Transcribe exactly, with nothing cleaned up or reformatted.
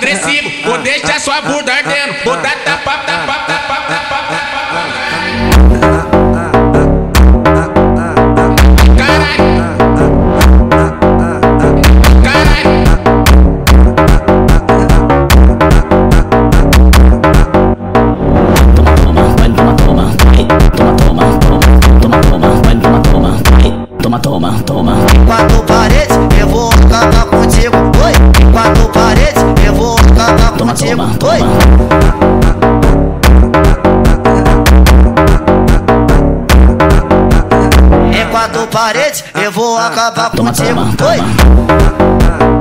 agressivo, vou deixar sua bunda ardendo, vou dar tapa, tapa, tapa, tapa, tapa. Toma, toma, toma. Quatro paredes, eu vou acabar contigo. Oi, quatro paredes, eu vou acabar Toma, contigo. toma, Oi. toma. Em quatro paredes, eu vou acabar Toma, contigo. toma, Oi. toma.